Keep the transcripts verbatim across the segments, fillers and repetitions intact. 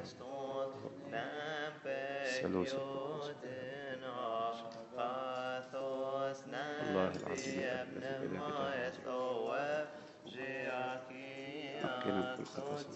الثالوث القدوس الله العظيم الأب الذي بلا بداية حقنا بكل قداسة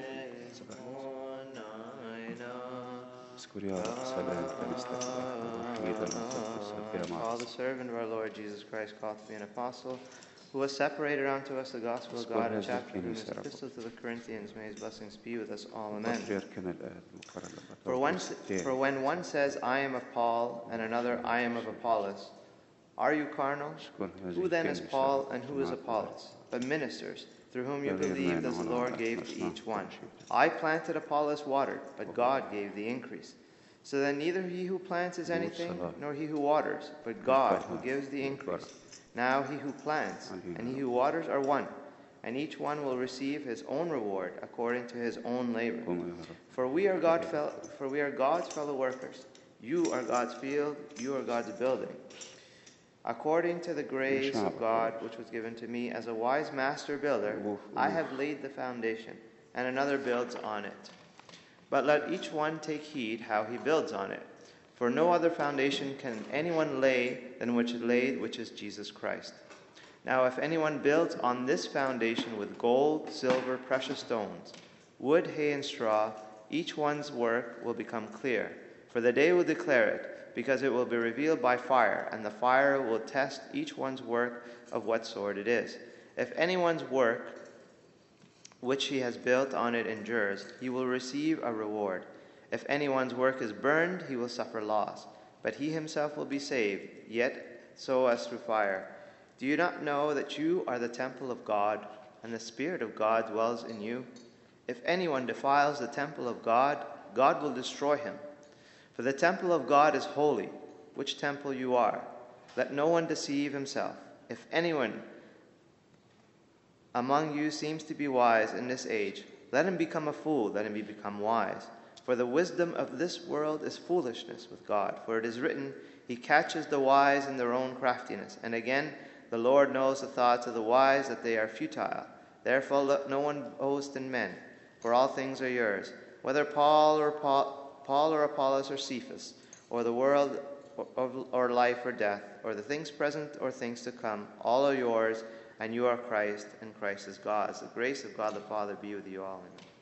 اذكر يا رب سلام كنيستك الوحيدة المقدسة بلا Paul, معصية. the servant of our Lord Jesus Christ, called to be an apostle, who was separated unto us the gospel of God, and chapter from his epistle to the Corinthians. May his blessings be with us all. Amen. For when, for when one says, I am of Paul, and another, I am of Apollos, are you carnal? Who then is Paul, and who is Apollos? But ministers, through whom you believed, as the Lord gave to each one. I planted, Apollos watered, but God gave the increase. So then neither he who plants is anything, nor he who waters, but God who gives the increase. Now he who plants and he who waters are one, and each one will receive his own reward according to his own labor. For we are God fel- for we are God's fellow workers. You are God's field, you are God's building. According to the grace of God which was given to me as a wise master builder, I have laid the foundation, and another builds on it. But let each one take heed how he builds on it. For no other foundation can anyone lay than which is laid, which is Jesus Christ. Now if anyone builds on this foundation with gold, silver, precious stones, wood, hay, and straw, each one's work will become clear. For the day will declare it, because it will be revealed by fire, and the fire will test each one's work of what sort it is. If anyone's work which he has built on it endures, he will receive a reward. If anyone's work is burned, he will suffer loss, but he himself will be saved, yet so as through fire. Do you not know that you are the temple of God, and the Spirit of God dwells in you? If anyone defiles the temple of God, God will destroy him. For the temple of God is holy, which temple you are. Let no one deceive himself. If anyone among you seems to be wise in this age, let him become a fool, that he may become wise. For the wisdom of this world is foolishness with God. For it is written, He catches the wise in their own craftiness. And again, the Lord knows the thoughts of the wise, that they are futile. Therefore let no one boast in men, for all things are yours. Whether Paul or Paul, Paul or Apollos or Cephas, or the world or, or life or death, or the things present or things to come, all are yours, and you are Christ, and Christ is God's. The grace of God the Father be with you all. Amen.